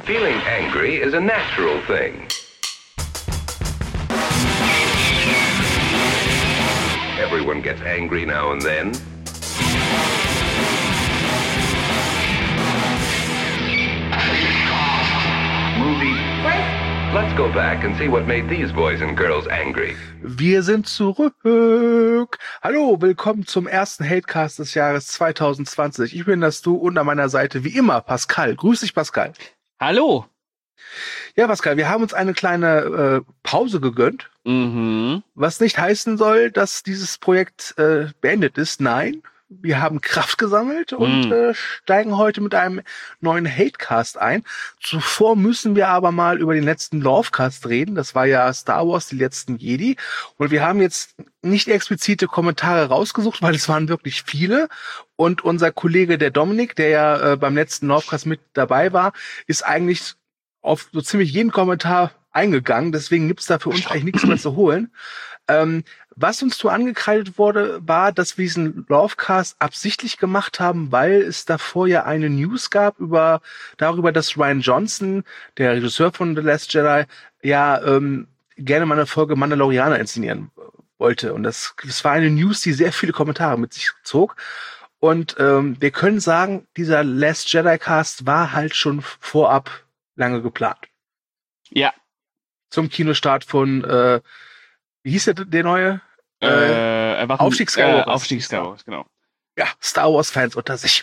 Feeling angry is a natural thing. Everyone gets angry now and then. Movie break. Let's go back and see what made these boys and girls angry. Wir sind zurück. Hallo, willkommen zum ersten Hatecast des Jahres 2020. Ich bin das Du und an meiner Seite wie immer Pascal. Grüß dich, Pascal. Hallo. Ja, Pascal, wir haben uns eine kleine Pause gegönnt, was nicht heißen soll, dass dieses Projekt beendet ist. Nein, wir haben Kraft gesammelt und steigen heute mit einem neuen Hatecast ein. Zuvor müssen wir aber mal über den letzten Lovecast reden. Das war ja Star Wars, die letzten Jedi. Und wir haben jetzt nicht explizite Kommentare rausgesucht, weil es waren wirklich viele. Und unser Kollege, der Dominik, der ja beim letzten Lovecast mit dabei war, ist eigentlich auf so ziemlich jeden Kommentar eingegangen. Deswegen gibt's da für uns eigentlich nichts mehr zu holen. Was uns so angekreidet wurde, war, dass wir diesen Lovecast absichtlich gemacht haben, weil es davor ja eine News gab darüber, dass Rian Johnson, der Regisseur von The Last Jedi, ja gerne mal eine Folge Mandalorianer inszenieren wollte. Und das war eine News, die sehr viele Kommentare mit sich zog. Und wir können sagen, dieser Last Jedi Cast war halt schon vorab lange geplant. Ja. Zum Kinostart von, wie hieß der neue? Aufstieg Skywalker, genau. Ja, Star Wars Fans unter sich.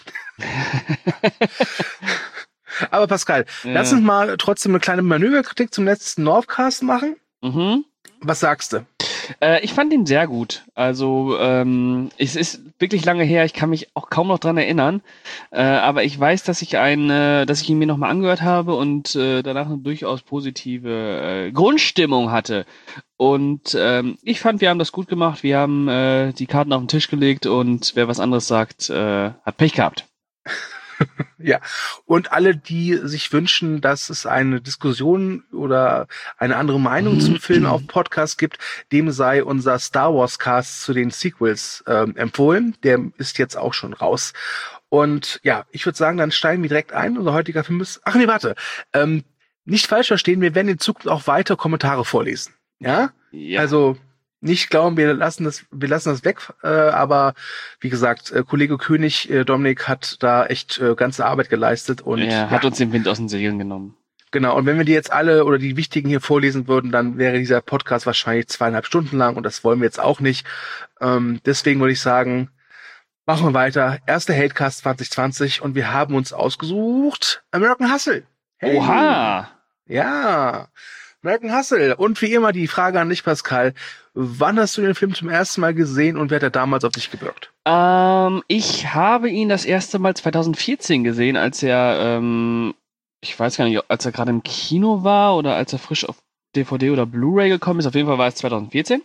Aber Pascal, lass uns mal trotzdem eine kleine Manöverkritik zum letzten Lovecast machen. Was sagst du? Ich fand ihn sehr gut. Also es ist wirklich lange her, ich kann mich auch kaum noch dran erinnern. Aber ich weiß, dass ich ihn mir nochmal angehört habe und danach eine durchaus positive Grundstimmung hatte. Und ich fand, wir haben das gut gemacht. Wir haben die Karten auf den Tisch gelegt und wer was anderes sagt, hat Pech gehabt. Ja, und alle, die sich wünschen, dass es eine Diskussion oder eine andere Meinung zum Film auf Podcast gibt, dem sei unser Star Wars Cast zu den Sequels empfohlen. Der ist jetzt auch schon raus. Und ja, ich würde sagen, dann steigen wir direkt ein. Unser heutiger Film ist... Ach nee, warte. Nicht falsch verstehen, wir werden in Zukunft auch weiter Kommentare vorlesen. Ja? Also... Nicht glauben, wir lassen das weg, aber wie gesagt, Kollege König, Dominik hat da echt ganze Arbeit geleistet und hat uns den Wind aus den Segeln genommen. Genau, und wenn wir die jetzt alle oder die wichtigen hier vorlesen würden, dann wäre dieser Podcast wahrscheinlich 2,5 Stunden lang und das wollen wir jetzt auch nicht. Deswegen würde ich sagen, machen wir weiter. Erster Hatecast 2020 und wir haben uns ausgesucht American Hustle. Hey. Oha! Ja, American Hustle. Und wie immer die Frage an dich, Pascal. Wann hast du den Film zum ersten Mal gesehen und wer hat er damals auf dich gewirkt? Ich habe ihn das erste Mal 2014 gesehen, als er, ich weiß gar nicht, als er gerade im Kino war oder als er frisch auf DVD oder Blu-ray gekommen ist. Auf jeden Fall war es 2014.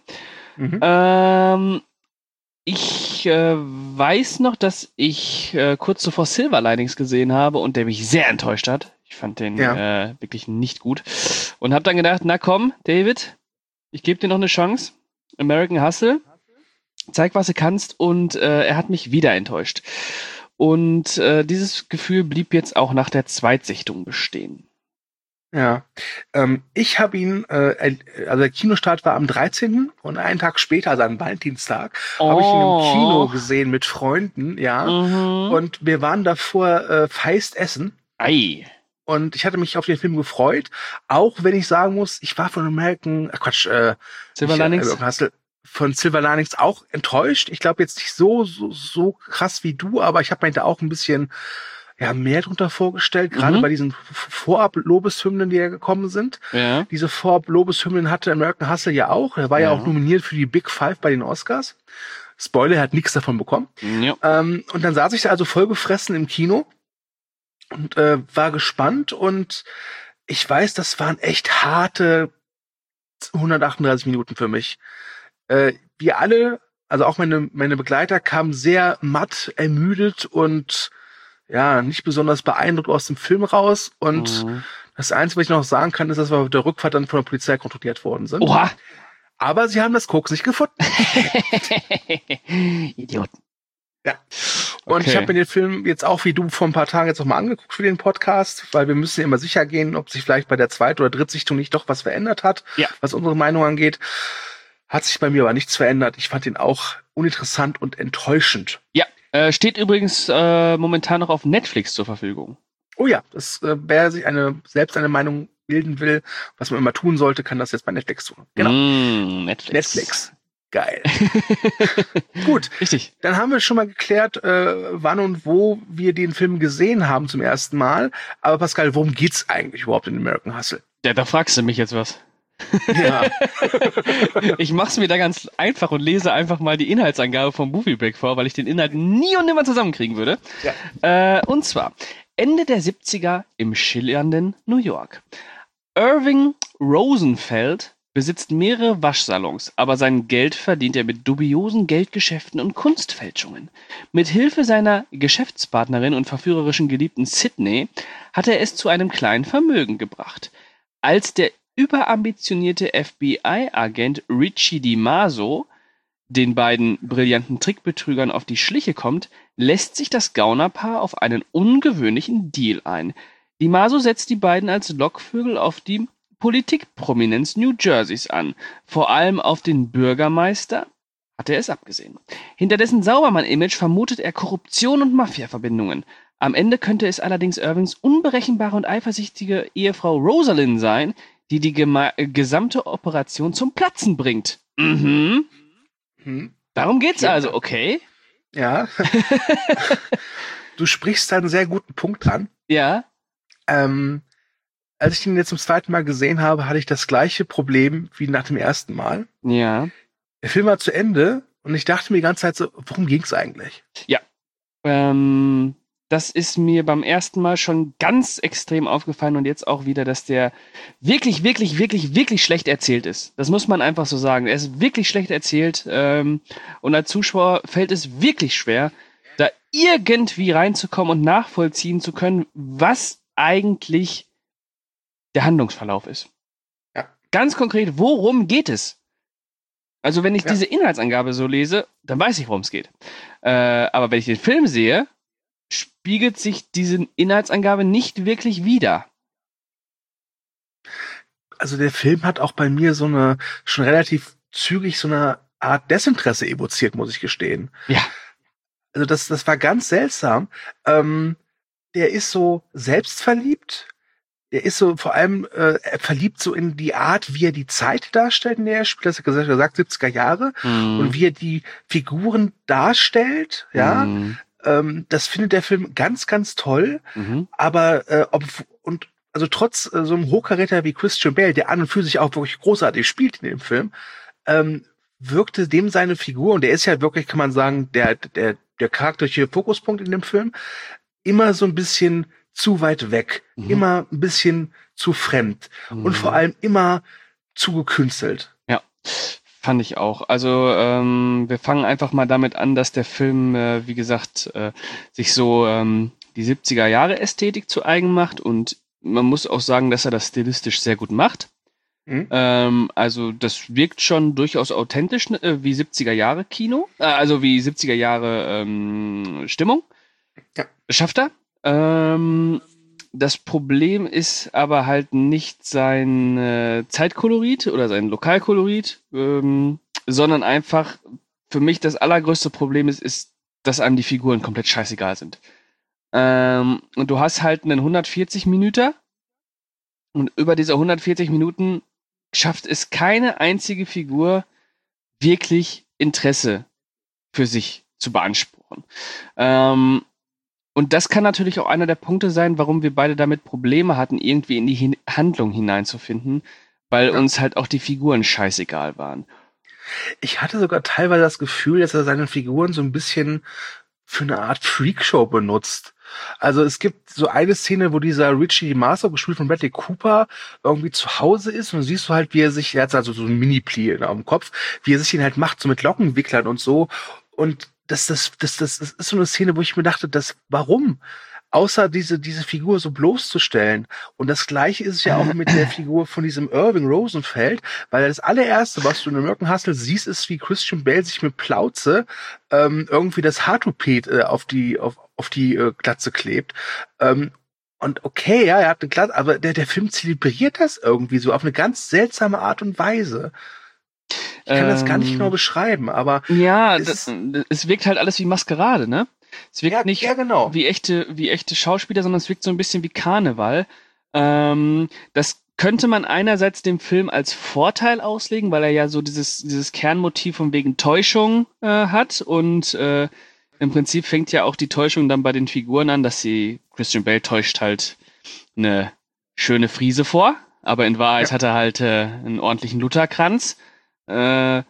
Ich weiß noch, dass ich kurz zuvor Silver Linings gesehen habe und der mich sehr enttäuscht hat. Ich fand den wirklich nicht gut. Und habe dann gedacht, na komm, David, ich gebe dir noch eine Chance. American Hustle, zeig, was du kannst. Und er hat mich wieder enttäuscht. Und dieses Gefühl blieb jetzt auch nach der Zweitsichtung bestehen. Ja, ich habe ihn, also der Kinostart war am 13. und einen Tag später, also am Valentinstag, habe ich ihn im Kino gesehen mit Freunden, und wir waren davor feist essen. Ei. Und ich hatte mich auf den Film gefreut, auch wenn ich sagen muss, ich war von Silver Linings? Von Silver Linings auch enttäuscht. Ich glaube jetzt nicht so krass wie du, aber ich habe mir da auch ein bisschen mehr drunter vorgestellt, gerade bei diesen Vorab-Lobeshymnen, die ja gekommen sind. Ja. Diese Vorab-Lobeshymnen hatte American Hustle ja auch. Er war ja auch nominiert für die Big Five bei den Oscars. Spoiler, er hat nichts davon bekommen. Ja. Und dann saß ich da also vollgefressen im Kino und war gespannt und ich weiß, das waren echt harte 138 Minuten für mich. Wir alle, also auch meine Begleiter, kamen sehr matt, ermüdet und nicht besonders beeindruckt aus dem Film raus. Und das Einzige, was ich noch sagen kann, ist, dass wir auf der Rückfahrt dann von der Polizei kontrolliert worden sind. Oha! Aber sie haben das Koks nicht gefunden. Idioten. Ja. Und ich habe mir den Film jetzt auch wie du vor ein paar Tagen jetzt noch mal angeguckt für den Podcast, weil wir müssen ja immer sicher gehen, ob sich vielleicht bei der Zweit- oder Drittsichtung nicht doch was verändert hat, was unsere Meinung angeht. Hat sich bei mir aber nichts verändert. Ich fand ihn auch uninteressant und enttäuschend. Ja, steht übrigens momentan noch auf Netflix zur Verfügung. Oh ja, wer sich selbst eine Meinung bilden will, was man immer tun sollte, kann das jetzt bei Netflix tun. Genau. Netflix. Geil. Gut. Richtig. Dann haben wir schon mal geklärt, wann und wo wir den Film gesehen haben zum ersten Mal. Aber Pascal, worum geht's eigentlich überhaupt in American Hustle? Ja, da fragst du mich jetzt was. Ja. Ich mach's mir da ganz einfach und lese einfach mal die Inhaltsangabe vom Movie Break vor, weil ich den Inhalt nie und nimmer zusammenkriegen würde. Ja. Und zwar Ende der 70er im schillernden New York. Irving Rosenfeld besitzt mehrere Waschsalons, aber sein Geld verdient er mit dubiosen Geldgeschäften und Kunstfälschungen. Mit Hilfe seiner Geschäftspartnerin und verführerischen Geliebten Sydney hat er es zu einem kleinen Vermögen gebracht. Als der überambitionierte FBI-Agent Richie DiMaso den beiden brillanten Trickbetrügern auf die Schliche kommt, lässt sich das Gaunerpaar auf einen ungewöhnlichen Deal ein. DiMaso setzt die beiden als Lockvögel auf die Politikprominenz New Jerseys an. Vor allem auf den Bürgermeister hat er es abgesehen. Hinter dessen Saubermann-Image vermutet er Korruption und Mafia-Verbindungen. Am Ende könnte es allerdings Irvings unberechenbare und eifersüchtige Ehefrau Rosalind sein, die gesamte Operation zum Platzen bringt. Darum geht's also, okay? Ja. Du sprichst da einen sehr guten Punkt an. Ja. Als ich den jetzt zum zweiten Mal gesehen habe, hatte ich das gleiche Problem wie nach dem ersten Mal. Ja. Der Film war zu Ende und ich dachte mir die ganze Zeit so, worum ging's eigentlich? Ja. Das ist mir beim ersten Mal schon ganz extrem aufgefallen und jetzt auch wieder, dass der wirklich, wirklich, wirklich, wirklich schlecht erzählt ist. Das muss man einfach so sagen. Er ist wirklich schlecht erzählt und als Zuschauer fällt es wirklich schwer, da irgendwie reinzukommen und nachvollziehen zu können, was eigentlich der Handlungsverlauf ist. Ja. Ganz konkret, worum geht es? Also wenn ich diese Inhaltsangabe so lese, dann weiß ich, worum es geht. Aber wenn ich den Film sehe, spiegelt sich diese Inhaltsangabe nicht wirklich wider. Also der Film hat auch bei mir schon relativ zügig so eine Art Desinteresse evoziert, muss ich gestehen. Ja. Also das war ganz seltsam. Der ist so selbstverliebt. Der ist so vor allem verliebt so in die Art, wie er die Zeit darstellt, in der er spielt. Das hat er gesagt, 70er Jahre. Und wie er die Figuren darstellt, ja. Das findet der Film ganz, ganz toll. Aber trotz so einem Hochkaräter wie Christian Bale, der an und für sich auch wirklich großartig spielt in dem Film, wirkte dem seine Figur, und der ist ja wirklich, kann man sagen, der charakterische Fokuspunkt in dem Film, immer so ein bisschen zu weit weg, immer ein bisschen zu fremd und vor allem immer zu gekünstelt. Ja. Fand ich auch. Also wir fangen einfach mal damit an, dass der Film, wie gesagt, sich so die 70er-Jahre-Ästhetik zu eigen macht und man muss auch sagen, dass er das stilistisch sehr gut macht. Also das wirkt schon durchaus authentisch wie 70er-Jahre-Kino, also wie 70er-Jahre Stimmung. Ja. Schafft er. Das Problem ist aber halt nicht sein Zeitkolorit oder sein Lokalkolorit, sondern einfach für mich das allergrößte Problem ist, dass einem die Figuren komplett scheißegal sind. Und du hast halt einen 140 Minuten und über diese 140 Minuten schafft es keine einzige Figur wirklich Interesse für sich zu beanspruchen. Und das kann natürlich auch einer der Punkte sein, warum wir beide damit Probleme hatten, irgendwie in die Handlung hineinzufinden, weil uns halt auch die Figuren scheißegal waren. Ich hatte sogar teilweise das Gefühl, dass er seine Figuren so ein bisschen für eine Art Freakshow benutzt. Also es gibt so eine Szene, wo dieser Richie DiMaso, gespielt von Bradley Cooper, irgendwie zu Hause ist und du siehst du halt, wie er hat also so ein Mini-Pli am Kopf, wie er sich den halt macht, so mit Lockenwicklern und so. Und das ist so eine Szene, wo ich mir dachte, warum? außer diese Figur so bloßzustellen. Und das Gleiche ist es ja auch mit der Figur von diesem Irving Rosenfeld, weil das allererste, was du in American Hustle siehst, ist, wie Christian Bale sich mit Plauze irgendwie das Haartupet auf die Glatze klebt. Und okay, ja, er hat eine Glatze, aber der Film zelebriert das irgendwie so auf eine ganz seltsame Art und Weise. Ich kann das gar nicht genau beschreiben, aber ja, es wirkt halt alles wie Maskerade, ne? Es wirkt nicht genau. wie echte Schauspieler, sondern es wirkt so ein bisschen wie Karneval. Das könnte man einerseits dem Film als Vorteil auslegen, weil er ja so dieses Kernmotiv von wegen Täuschung hat und im Prinzip fängt ja auch die Täuschung dann bei den Figuren an, dass Christian Bale täuscht halt eine schöne Friese vor, aber in Wahrheit hat er halt einen ordentlichen Lutherkranz. Aber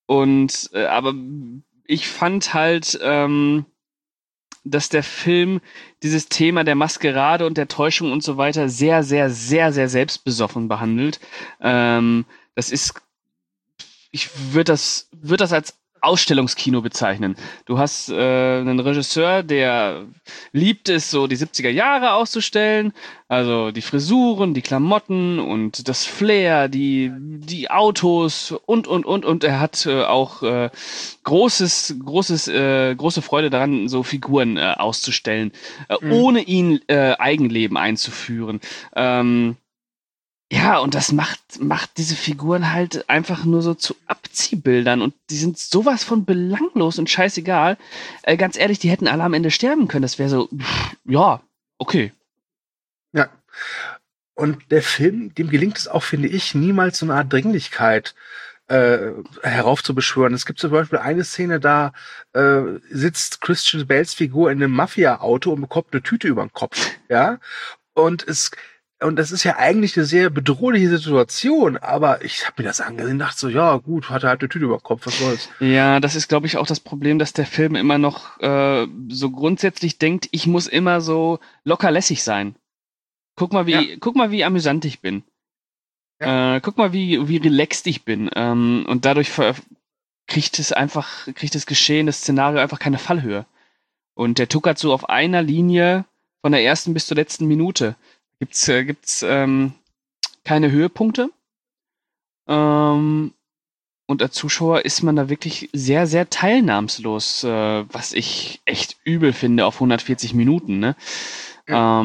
ich fand halt, dass der Film dieses Thema der Maskerade und der Täuschung und so weiter sehr, sehr, sehr, sehr selbstbesoffen behandelt. Ich würde das als Ausstellungskino bezeichnen. Du hast einen Regisseur, der liebt es, so die 70er Jahre auszustellen, also die Frisuren, die Klamotten und das Flair, die Autos und er hat auch große Freude daran, so Figuren auszustellen, ohne ihnen Eigenleben einzuführen. Ja, und das macht diese Figuren halt einfach nur so zu Abziehbildern und die sind sowas von belanglos und scheißegal. Ganz ehrlich, die hätten alle am Ende sterben können. Das wäre so, ja, okay. Ja. Und der Film, dem gelingt es auch, finde ich, niemals so eine Art Dringlichkeit heraufzubeschwören. Es gibt zum Beispiel eine Szene, da sitzt Christian Bales Figur in einem Mafia-Auto und bekommt eine Tüte über den Kopf. Ja. Und das ist ja eigentlich eine sehr bedrohliche Situation, aber ich habe mir das angesehen und dachte so, ja gut, hat er halt eine Tüte über den Kopf, was soll's. Ja, das ist, glaube ich, auch das Problem, dass der Film immer noch so grundsätzlich denkt, ich muss immer so lockerlässig sein. Guck mal, wie amüsant ich bin. Ja. Guck mal, wie relaxed ich bin. Und dadurch kriegt das Geschehen, das Szenario einfach keine Fallhöhe. Und der tuckert so auf einer Linie von der ersten bis zur letzten Minute. Gibt's keine Höhepunkte. Und als Zuschauer ist man da wirklich sehr, sehr teilnahmslos, was ich echt übel finde auf 140 Minuten, ne? Ja.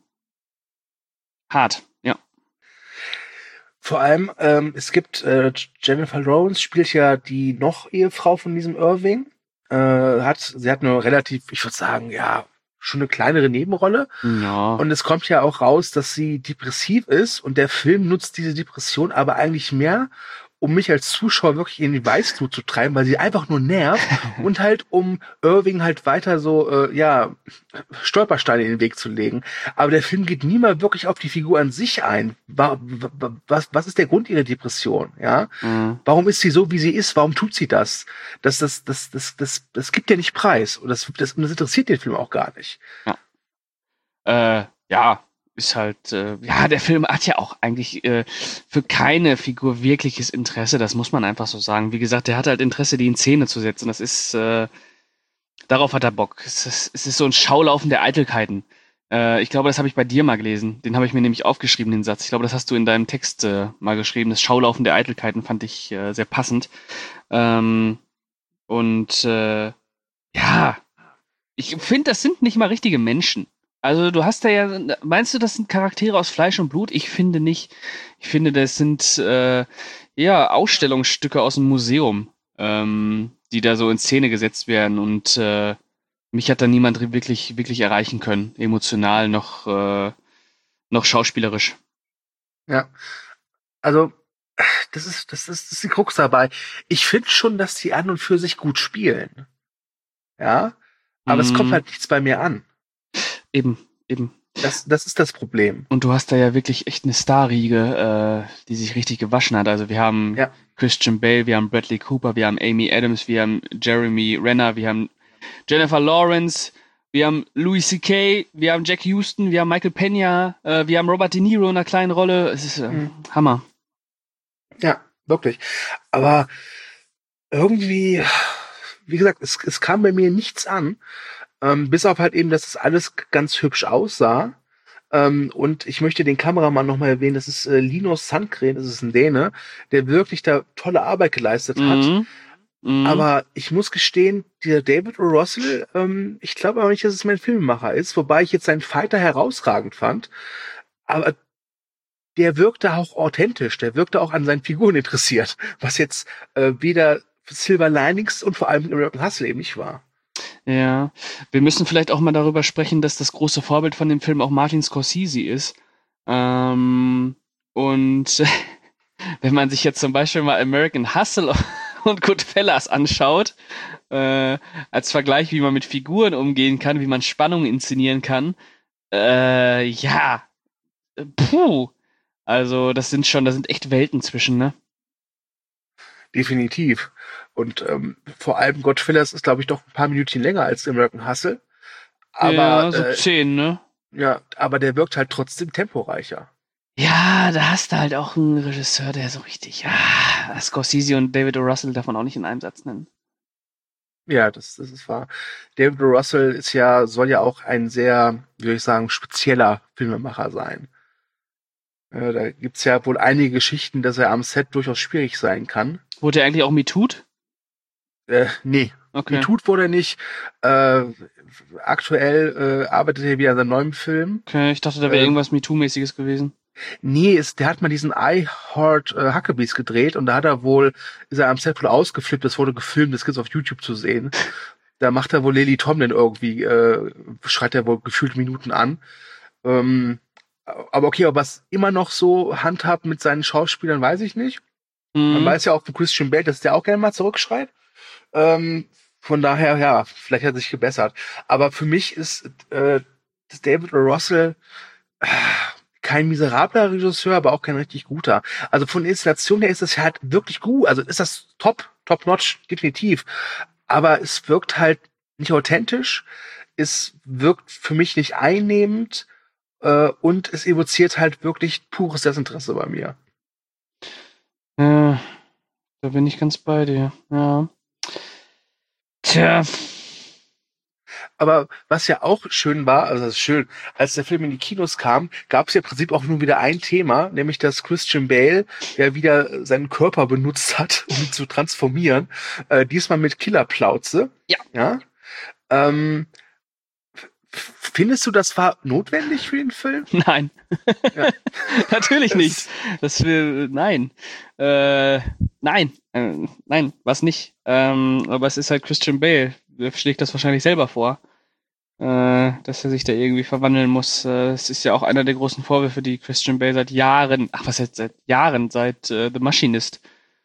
Hart, ja. Vor allem, es gibt Jennifer Lawrence spielt ja die Noch-Ehefrau von diesem Irving. Sie hat eine relativ, ich würde sagen, ja, schon eine kleinere Nebenrolle. Ja. Und es kommt ja auch raus, dass sie depressiv ist und der Film nutzt diese Depression aber eigentlich mehr, um mich als Zuschauer wirklich in die Weißglut zu treiben, weil sie einfach nur nervt und halt um Irving halt weiter so, Stolpersteine in den Weg zu legen. Aber der Film geht nie mal wirklich auf die Figur an sich ein. Was ist der Grund ihrer Depression? Ja? Mhm. Warum ist sie so, wie sie ist? Warum tut sie das? Das gibt ja nicht preis. Und das interessiert den Film auch gar nicht. Ja. Ist halt, der Film hat ja auch eigentlich für keine Figur wirkliches Interesse, das muss man einfach so sagen. Wie gesagt, der hat halt Interesse, die in Szene zu setzen. Das ist, darauf hat er Bock. Es ist so ein Schaulaufen der Eitelkeiten. Ich glaube, das habe ich bei dir mal gelesen. Den habe ich mir nämlich aufgeschrieben, den Satz. Ich glaube, das hast du in deinem Text mal geschrieben. Das Schaulaufen der Eitelkeiten fand ich sehr passend. Ich finde, das sind nicht mal richtige Menschen. Also du hast da ja, meinst du, das sind Charaktere aus Fleisch und Blut? Ich finde nicht. Ich finde, das sind Ausstellungsstücke aus dem Museum, die da so in Szene gesetzt werden und mich hat da niemand wirklich erreichen können, emotional noch schauspielerisch. Ja, also das ist die Krux dabei. Ich finde schon, dass die an und für sich gut spielen. Ja, aber es kommt halt nichts bei mir an. Eben. Das ist das Problem. Und du hast da ja wirklich echt eine Starriege, die sich richtig gewaschen hat. Also wir haben Christian Bale, wir haben Bradley Cooper, wir haben Amy Adams, wir haben Jeremy Renner, wir haben Jennifer Lawrence, wir haben Louis C.K., wir haben Jack Houston, wir haben Michael Pena, wir haben Robert De Niro in einer kleinen Rolle. Es ist Hammer. Ja, wirklich. Aber irgendwie, wie gesagt, es kam bei mir nichts an. Bis auf halt eben, dass das alles ganz hübsch aussah. Und ich möchte den Kameramann nochmal erwähnen, das ist Linus Sandgren, das ist ein Däne, der wirklich da tolle Arbeit geleistet hat. Aber ich muss gestehen, dieser David O. Russell, ich glaube aber nicht, dass es mein Filmemacher ist, wobei ich jetzt seinen Fighter herausragend fand. Aber der wirkte auch authentisch, der wirkte auch an seinen Figuren interessiert, was jetzt weder Silver Linings und vor allem American Hustle eben nicht war. Ja, wir müssen vielleicht auch mal darüber sprechen, dass das große Vorbild von dem Film auch Martin Scorsese ist. Und wenn man sich jetzt zum Beispiel mal American Hustle und Goodfellas anschaut, als Vergleich, wie man mit Figuren umgehen kann, wie man Spannung inszenieren kann, also da sind echt Welten zwischen, ne? Definitiv. Und vor allem Goodfellas ist, glaube ich, doch ein paar Minuten länger als American Hustle. Aber, ja, so 10, ne? Ja, aber der wirkt halt trotzdem temporeicher. Ja, da hast du halt auch einen Regisseur, der so richtig, Scorsese und David O. Russell darf man auch nicht in einem Satz nennen. Ja, das ist wahr. David O. Russell soll ja auch ein sehr, wie soll ich sagen, spezieller Filmemacher sein. Da gibt's ja wohl einige Geschichten, dass er am Set durchaus schwierig sein kann. Wurde er eigentlich auch MeToo'd? Nee. Okay. MeToo'd wurde er nicht. Aktuell arbeitet er wieder an seinem neuen Film. Okay, ich dachte, da wäre irgendwas MeToo-mäßiges gewesen. Nee, der hat mal diesen I Heart Huckabees gedreht und da ist er am Set wohl ausgeflippt, das wurde gefilmt, das gibt's auf YouTube zu sehen. Da macht er wohl Lily Tomlin irgendwie, schreit er wohl gefühlt Minuten an. Aber okay, ob er es immer noch so handhabt mit seinen Schauspielern, weiß ich nicht. Man weiß ja auch von Christian Bale, dass der auch gerne mal zurückschreit. Von daher, ja, vielleicht hat er sich gebessert. Aber für mich ist David O. Russell kein miserabler Regisseur, aber auch kein richtig guter. Also von der Installation her ist das halt wirklich gut. Also ist das top-notch, definitiv. Aber es wirkt halt nicht authentisch. Es wirkt für mich nicht einnehmend. Und es evoziert halt wirklich pures Desinteresse bei mir. Ja, da bin ich ganz bei dir. Ja. Tja. Aber was ja auch schön war, also das ist schön, als der Film in die Kinos kam, gab es ja im Prinzip auch nur wieder ein Thema, nämlich dass Christian Bale ja wieder seinen Körper benutzt hat, um ihn zu transformieren. Diesmal mit Killerplauze. Ja. Findest du, das war notwendig für den Film? Nein. Ja. Natürlich nicht. Nein. Nein, was nicht. Aber es ist halt Christian Bale. Der schlägt das wahrscheinlich selber vor, dass er sich da irgendwie verwandeln muss. Es ist ja auch einer der großen Vorwürfe, die Christian Bale seit The Machinist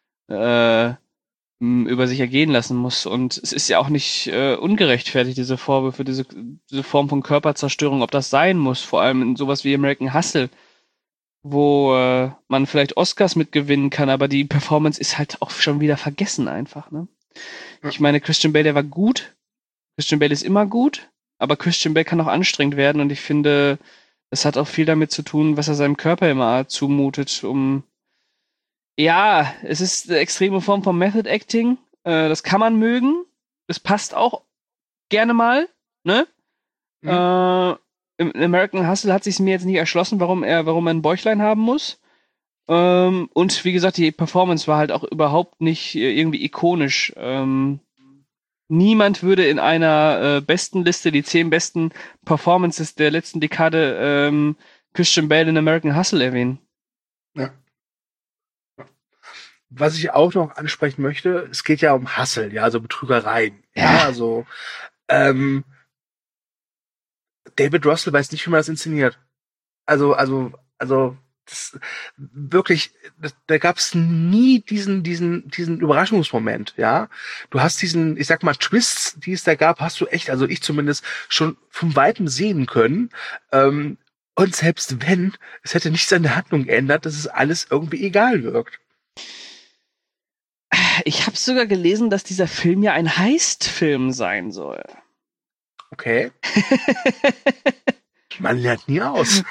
über sich ergehen lassen muss. Und es ist ja auch nicht ungerechtfertigt, diese Vorwürfe, diese Form von Körperzerstörung, ob das sein muss, vor allem in sowas wie American Hustle, wo man vielleicht Oscars mitgewinnen kann, aber die Performance ist halt auch schon wieder vergessen einfach, ne? Ich meine, Christian Bale, der war gut. Christian Bale ist immer gut, aber Christian Bale kann auch anstrengend werden und ich finde, es hat auch viel damit zu tun, was er seinem Körper immer zumutet, es ist eine extreme Form von Method Acting. Das kann man mögen. Das passt auch gerne mal, ne? Im American Hustle hat sich mir jetzt nicht erschlossen, warum er ein Bäuchlein haben muss. Und wie gesagt, die Performance war halt auch überhaupt nicht irgendwie ikonisch. Niemand würde in einer besten Liste, die 10 besten Performances der letzten Dekade, Christian Bale in American Hustle erwähnen. Ja. Was ich auch noch ansprechen möchte, es geht ja um Hustle, ja, also Betrügereien. Ja, also David Russell weiß nicht, wie man das inszeniert. Also das, wirklich, da gab es nie diesen Überraschungsmoment, ja. Du hast diesen, ich sag mal, Twists, die es da gab, hast du echt, also ich zumindest, schon von Weitem sehen können. Und selbst wenn, es hätte nichts an der Handlung geändert, dass es alles irgendwie egal wirkt. Ich habe sogar gelesen, dass dieser Film ja ein Heist-Film sein soll. Okay. Man lernt nie aus.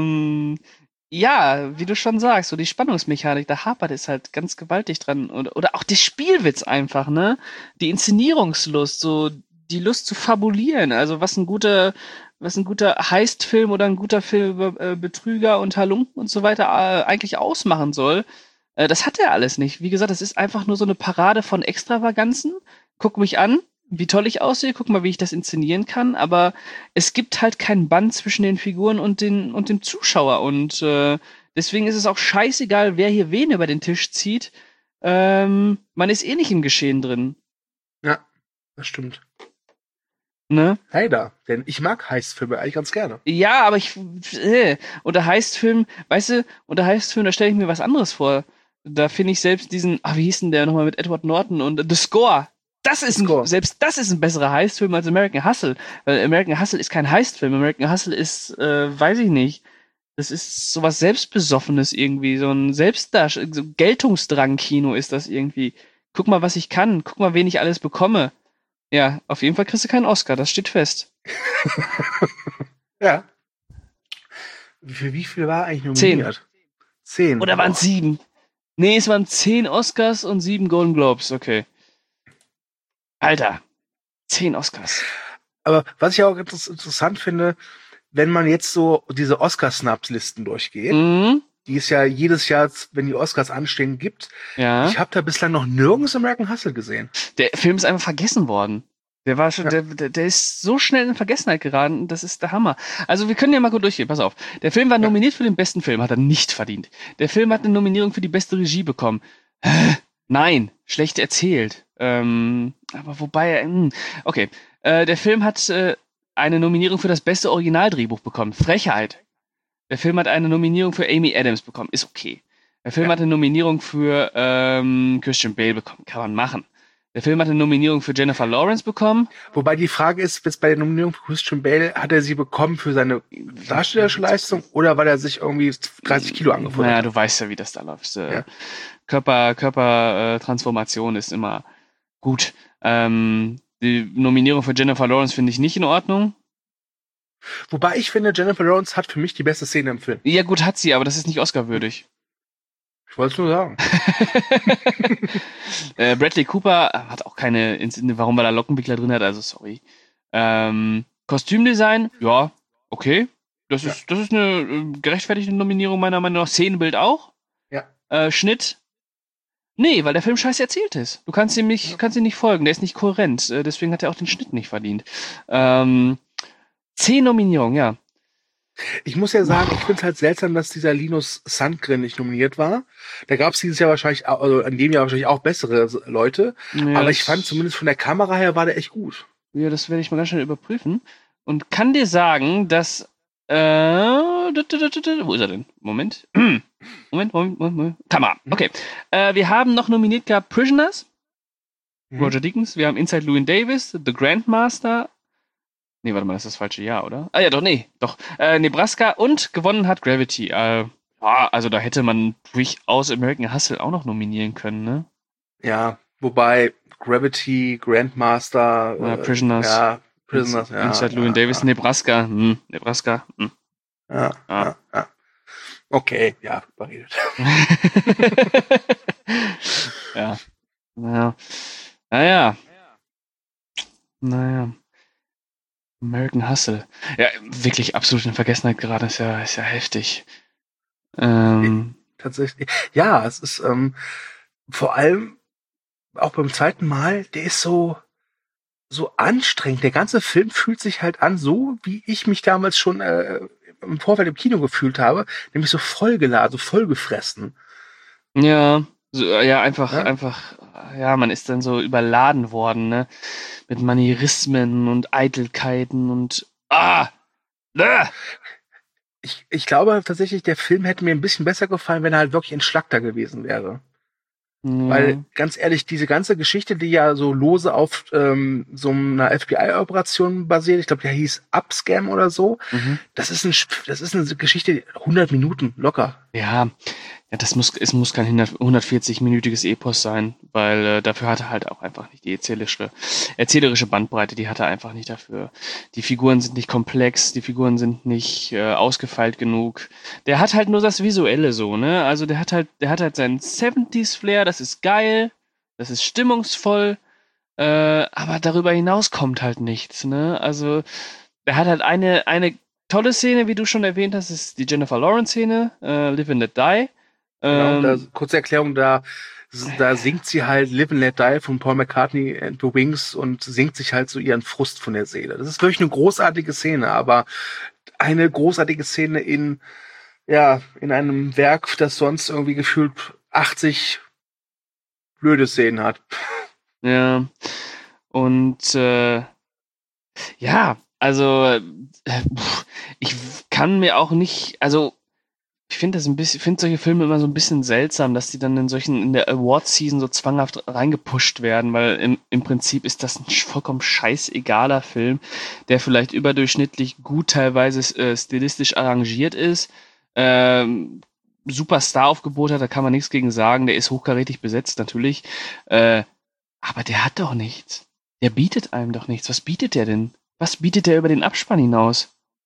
Ja, wie du schon sagst, so die Spannungsmechanik, da hapert es halt ganz gewaltig dran. Oder auch der Spielwitz einfach, ne? Die Inszenierungslust, so die Lust zu fabulieren. Also was ein guter Heist-Film oder ein guter Film über Betrüger und Halunken und so weiter eigentlich ausmachen soll, das hat er alles nicht. Wie gesagt, es ist einfach nur so eine Parade von Extravaganzen. Guck mich an, wie toll ich aussehe, guck mal, wie ich das inszenieren kann, aber es gibt halt keinen Band zwischen den Figuren und dem Zuschauer und deswegen ist es auch scheißegal, wer hier wen über den Tisch zieht. Man ist eh nicht im Geschehen drin. Ja, das stimmt. Ne? Leider, denn ich mag Heistfilme eigentlich ganz gerne. Ja, aber unter Heistfilm, weißt du, unter Heistfilm, da stelle ich mir was anderes vor. Da finde ich selbst diesen, wie hieß denn der nochmal mit Edward Norton und The Score. Selbst das ist ein besserer Heistfilm als American Hustle. Weil American Hustle ist kein Heistfilm. American Hustle ist, weiß ich nicht. Das ist sowas Selbstbesoffenes irgendwie. So ein so Geltungsdrang-Kino ist das irgendwie. Guck mal, was ich kann. Guck mal, wen ich alles bekomme. Ja, auf jeden Fall kriegst du keinen Oscar. Das steht fest. Ja. Für wie viel war eigentlich nominiert? 10. Oder waren es 7? Nee, es waren 10 Oscars und 7 Golden Globes. Okay. Alter, 10 Oscars. Aber was ich auch interessant finde, wenn man jetzt so diese Oscar-Snaps-Listen durchgeht, die es ja jedes Jahr, wenn die Oscars anstehen, gibt. Ja. Ich habe da bislang noch nirgends American Hustle gesehen. Der Film ist einfach vergessen worden. Der war schon, der ist so schnell in Vergessenheit geraten, das ist der Hammer. Also wir können ja mal gut durchgehen, pass auf. Der Film war nominiert für den besten Film, hat er nicht verdient. Der Film hat eine Nominierung für die beste Regie bekommen. Nein, schlecht erzählt. Aber wobei, okay. Der Film hat eine Nominierung für das beste Originaldrehbuch bekommen. Frechheit. Der Film hat eine Nominierung für Amy Adams bekommen. Ist okay. Der Film hat eine Nominierung für Christian Bale bekommen. Kann man machen. Der Film hat eine Nominierung für Jennifer Lawrence bekommen. Wobei die Frage ist, jetzt bei der Nominierung für Christian Bale, hat er sie bekommen für seine darstellerische Leistung oder weil er sich irgendwie 30 Kilo angefunden hat? Naja, du weißt ja, wie das da läuft. Ja. Körpertransformation ist immer gut. Die Nominierung für Jennifer Lawrence finde ich nicht in Ordnung. Wobei ich finde, Jennifer Lawrence hat für mich die beste Szene im Film. Ja gut, hat sie, aber das ist nicht Oscar-würdig. Ich wollte es nur sagen. Bradley Cooper hat auch keine, warum er da Lockenwickler drin hat, also sorry. Kostümdesign, ja, okay. Das ist eine gerechtfertigte Nominierung meiner Meinung nach. Szenenbild auch. Ja. Schnitt. Nee, weil der Film scheiße erzählt ist. Du kannst ihm nicht folgen, der ist nicht kohärent. Deswegen hat er auch den Schnitt nicht verdient. 10 Nominierungen, ja. Ich muss ja sagen, ich finde es halt seltsam, dass dieser Linus Sandgren nicht nominiert war. Da gab es dieses Jahr wahrscheinlich, also in dem Jahr wahrscheinlich auch bessere Leute. Ja, aber ich fand zumindest von der Kamera her war der echt gut. Ja, das werde ich mal ganz schnell überprüfen. Und kann dir sagen, dass wo ist er denn? Moment. Moment. Kamera. Okay. Wir haben noch nominiert gehabt Prisoners, Roger Deakins. Wir haben Inside Llewyn Davis, The Grandmaster. Nee, warte mal, das ist das falsche Jahr, oder? Ah ja, doch. Nebraska und gewonnen hat Gravity. Also da hätte man durchaus American Hustle auch noch nominieren können, ne? Ja, wobei Gravity, Grandmaster, Prisoners. Ja, Prisoners, ja. Inside Llewyn Davis, Nebraska. Nebraska. Ja. Okay, ja, überredet. Ja. Naja. American Hustle. Ja, wirklich absolut in Vergessenheit geraten, ist ja heftig. Tatsächlich. Ja, es ist vor allem auch beim zweiten Mal, der ist so anstrengend. Der ganze Film fühlt sich halt an, so wie ich mich damals schon im Vorfeld im Kino gefühlt habe, nämlich so vollgeladen, so vollgefressen. Ja, einfach, man ist dann so überladen worden, ne? Mit Manierismen und Eitelkeiten und Ich glaube tatsächlich, der Film hätte mir ein bisschen besser gefallen, wenn er halt wirklich entschlackter gewesen wäre. Ja. Weil, ganz ehrlich, diese ganze Geschichte, die ja so lose auf so einer FBI-Operation basiert, ich glaube, der hieß Upscam oder so, das ist eine Geschichte, 100 Minuten locker. Ja, es muss kein 140-minütiges Epos sein, weil dafür hat er halt auch einfach nicht die erzählerische Bandbreite, die hat er einfach nicht dafür. Die Figuren sind nicht komplex, die Figuren sind nicht ausgefeilt genug. Der hat halt nur das Visuelle so, ne? Also der hat halt seinen 70s-Flair, das ist geil, das ist stimmungsvoll, Aber darüber hinaus kommt halt nichts, ne? Also, er hat halt eine tolle Szene, wie du schon erwähnt hast, ist die Jennifer Lawrence-Szene, Live and Let Die. Genau, kurze Erklärung, da singt sie halt Live and Let Die von Paul McCartney and the Wings und singt sich halt so ihren Frust von der Seele. Das ist wirklich eine großartige Szene, aber eine großartige Szene in einem Werk, das sonst irgendwie gefühlt 80 blöde Szenen hat. Ja. Und ich kann mir auch nicht, also ich finde solche Filme immer so ein bisschen seltsam, dass die dann in der Award-Season so zwanghaft reingepusht werden, weil im Prinzip ist das ein vollkommen scheißegaler Film, der vielleicht überdurchschnittlich gut teilweise stilistisch arrangiert ist, super Star-Aufgebot hat, da kann man nichts gegen sagen, der ist hochkarätig besetzt natürlich, aber der hat doch nichts. Der bietet einem doch nichts. Was bietet der denn? Was bietet der über den Abspann hinaus?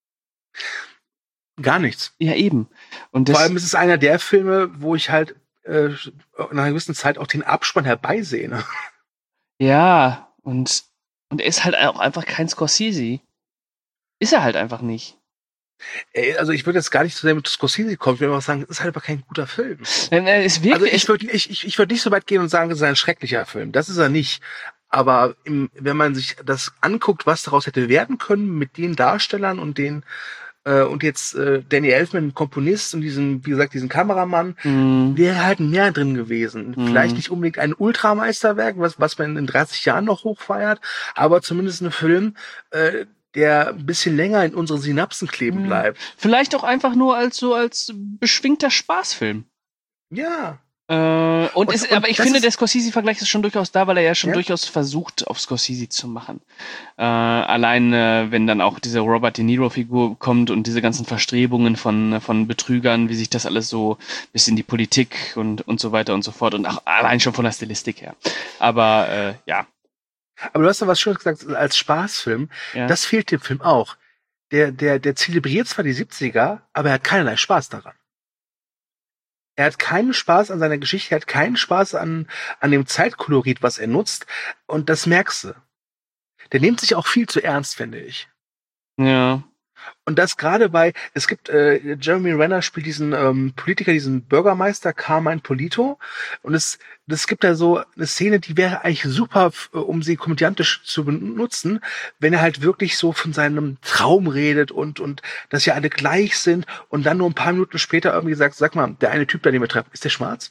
Gar nichts. Ja, eben. Und vor allem ist es einer der Filme, wo ich halt nach einer gewissen Zeit auch den Abspann herbeisehne. Ja, und er ist halt auch einfach kein Scorsese. Ist er halt einfach nicht. Also ich würde jetzt gar nicht so sehr mit Scorsese kommen, ich würde einfach sagen, es ist halt aber kein guter Film. Es wirklich, also ich würde nicht so weit gehen und sagen, es ist ein schrecklicher Film. Das ist er nicht. Aber wenn man sich das anguckt, was daraus hätte werden können mit den Darstellern und und jetzt Danny Elfman, Komponist und diesen Kameramann, wäre halt mehr drin gewesen. Vielleicht nicht unbedingt ein Ultrameisterwerk, was man in 30 Jahren noch hochfeiert, aber zumindest ein Film, der ein bisschen länger in unseren Synapsen kleben bleibt. Vielleicht auch einfach nur als beschwingter Spaßfilm. Ja. Aber ich finde, der Scorsese-Vergleich ist schon durchaus da, weil er ja schon durchaus versucht, auf Scorsese zu machen. Allein, wenn dann auch diese Robert De Niro-Figur kommt und diese ganzen Verstrebungen von Betrügern, wie sich das alles so bis in die Politik und so weiter und so fort und auch allein schon von der Stilistik her. Aber, ja. Aber du hast ja was Schönes gesagt, als Spaßfilm, das fehlt dem Film auch. Der zelebriert zwar die 70er, aber er hat keinerlei Spaß daran. Er hat keinen Spaß an seiner Geschichte, er hat keinen Spaß an dem Zeitkolorit, was er nutzt. Und das merkst du. Der nimmt sich auch viel zu ernst, finde ich. Ja. Und das gerade es gibt, Jeremy Renner spielt diesen Politiker, diesen Bürgermeister, Carmine Polito. Und es gibt da so eine Szene, die wäre eigentlich super, um sie komödiantisch zu benutzen, wenn er halt wirklich so von seinem Traum redet und dass ja alle gleich sind und dann nur ein paar Minuten später irgendwie sagt, sag mal, der eine Typ, den wir treffen, ist der schwarz?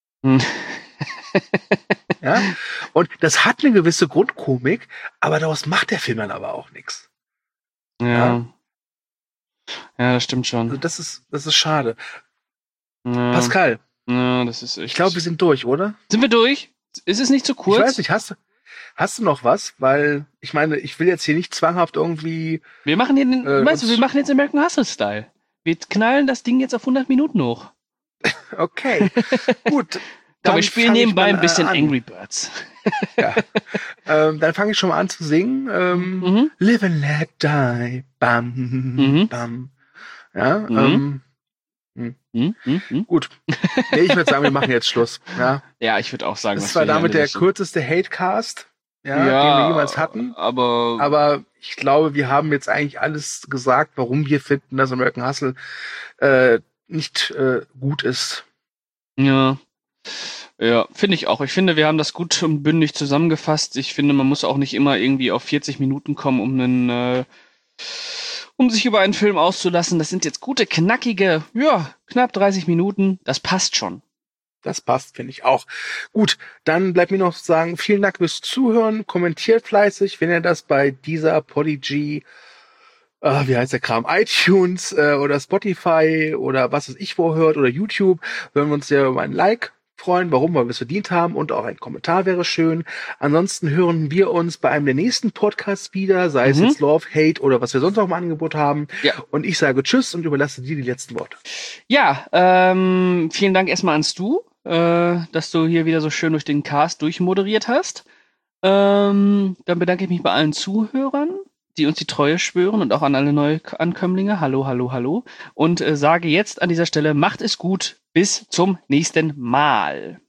Ja? Und das hat eine gewisse Grundkomik, aber daraus macht der Film dann aber auch nichts. Ja. Ja, das stimmt schon. Also das ist schade. Ja. Pascal. Ja, das ist echt. Ich glaube, wir sind durch, oder? Sind wir durch? Ist es nicht zu kurz? Ich weiß nicht, hast du noch was? Weil, ich meine, ich will jetzt hier nicht zwanghaft irgendwie... Wir machen hier wir machen jetzt American Hustle Style. Wir knallen das Ding jetzt auf 100 Minuten hoch. Okay, gut. Komm, wir spielen nebenbei ein bisschen Angry Birds. Ja. Dann fange ich schon mal an zu singen. Live and let die. Bam, bam. Ja, Gut. Nee, ich würde sagen, wir machen jetzt Schluss. Ja, ich würde auch sagen, das war damit der kürzeste Hatecast, den wir jemals hatten. Aber ich glaube, wir haben jetzt eigentlich alles gesagt, warum wir finden, dass American Hustle nicht gut ist. Ja. Ja, finde ich auch. Ich finde, wir haben das gut und bündig zusammengefasst. Ich finde, man muss auch nicht immer irgendwie auf 40 Minuten kommen, um sich über einen Film auszulassen. Das sind jetzt gute, knackige, knapp 30 Minuten. Das passt schon. Das passt, finde ich auch. Gut, dann bleibt mir noch zu sagen, vielen Dank fürs Zuhören. Kommentiert fleißig, wenn ihr das bei dieser Podigy, wie heißt der Kram, iTunes oder Spotify oder was weiß ich wo hört oder YouTube, würden wir uns sehr über ein Like freuen, warum, weil wir es verdient haben und auch ein Kommentar wäre schön. Ansonsten hören wir uns bei einem der nächsten Podcasts wieder, sei es jetzt Love, Hate oder was wir sonst noch im Angebot haben. Ja. Und ich sage Tschüss und überlasse dir die letzten Worte. Ja, vielen Dank erstmal ans Du, dass du hier wieder so schön durch den Cast durchmoderiert hast. Dann bedanke ich mich bei allen Zuhörern, die uns die Treue schwören und auch an alle Neuankömmlinge. Hallo, hallo, hallo. Und sage jetzt an dieser Stelle, macht es gut. Bis zum nächsten Mal.